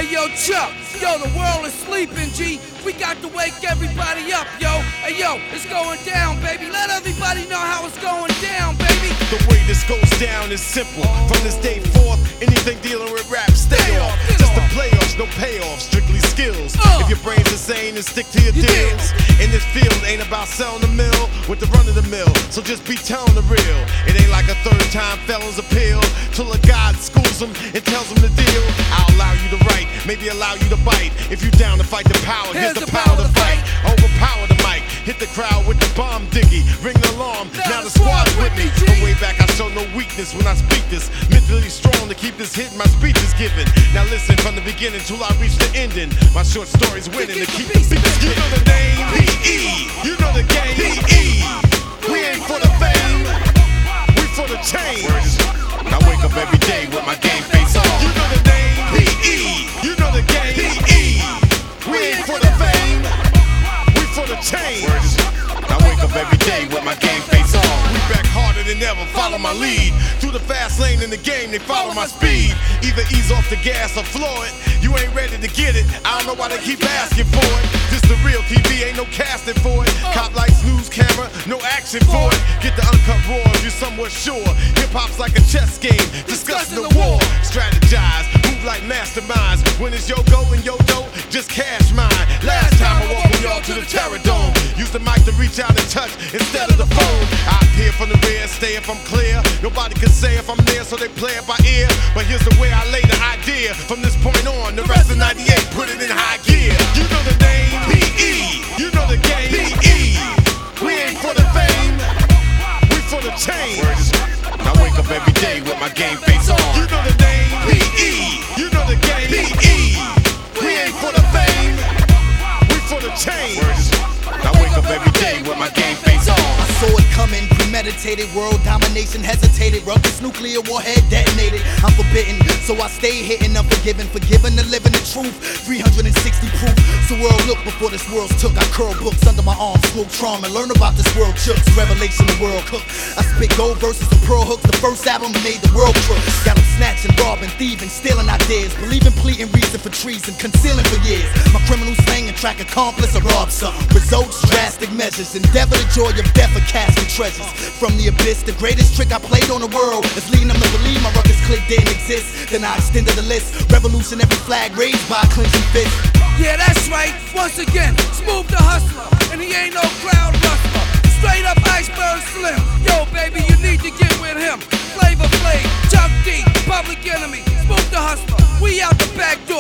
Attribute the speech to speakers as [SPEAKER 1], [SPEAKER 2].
[SPEAKER 1] Hey yo, Chuck, yo, the world is sleeping, G. We got to wake everybody up, yo. Hey yo, it's going down, baby. Let everybody know how it's going down, baby.
[SPEAKER 2] The way this goes down is simple. From this day forth, anything dealing with rap, stay off. Just the playoffs, no payoff, strictly skills. If your brain's insane, then stick to your deals. In this field, ain't about selling the mill with the run of the mill. So just be telling the real. It ain't like a third time felon's appeal. Till a God schools them and tells them the deal. I'll allow you to write, maybe allow you to bite. If you down to fight the power, here's the power to fight. Overpower the mic, hit the crowd with the bomb diggy. Ring the alarm, now the squad's with me. From way back I show no weakness when I speak this. Mentally strong to keep this hit, my speech is given. Now listen from the beginning till I reach the ending. My short story's winning to keep the beats getting. You know the name, P.E. You know the game, P.E. We ain't for the fame, we for the change. I wake up every day with my game face on. You know the name, P.E. You know the game, P.E. We ain't for the fame, we for the change. I wake up every day with my game face on. We back harder than ever, follow my lead. Through the fast lane in the game, they follow my speed. Either ease off the gas or floor it. You ain't ready to get it, I don't know why they keep asking for it. This the real TV, ain't no casting for it. Cop lights, news camera, no action for it. Get the uncut roars, you're somewhat sure. Hip-hop's like a chess game, discussing the war. Strategize, move like masterminds. When it's yo-go and yo-do, just cash mine. Last time I welcome y'all to the Terror Dome. Use the mic to reach out and touch instead of the phone. I appear from the rear, stay if I'm clear. Nobody can say if I'm there, so they play it by ear. But here's the way I lay the idea. From this point on, the rest of 98, put it in high gear. You know the name, P.E. You know the game, P.E. We ain't for the fame, we for the change. I wake up every day with my game face on. You know the name, P.E. You know the game, P.E. We ain't for the fame, we for the change. I wake up every day with my game face on.
[SPEAKER 3] I saw it coming, premeditated, world domination hesitated, ruckus, nuclear warhead detonated. I'm forbidden, so I stay hitting, unforgiven, forgiven to living the truth. 360 proof. So world look before this world's took. I curl books under my arm, smoke trauma, learn about this world chooks. Revelation, the world cook. I spit gold verses and pearl hooks. The first album made the world crooks. Got them snatching, robbing, thieving, stealing ideas, believing, pleading, reason for treason, concealing for years. My criminal slang and track accomplice or rob something. Results, drastic measures, endeavor the joy of death or casting treasures. From the abyss, the greatest trick I played on the world is leading them to believe my ruckus click didn't exist. Then I extended the list, revolutionary flag raised by a clenching fist.
[SPEAKER 1] Yeah, that's right. Once again, Smooth the hustler, and he ain't no crowd rustler. Straight up Iceberg Slim. Yo, baby, you need to get with him. Flavor Flav, Chuck D, Public Enemy, Smooth the hustler. We out the back door.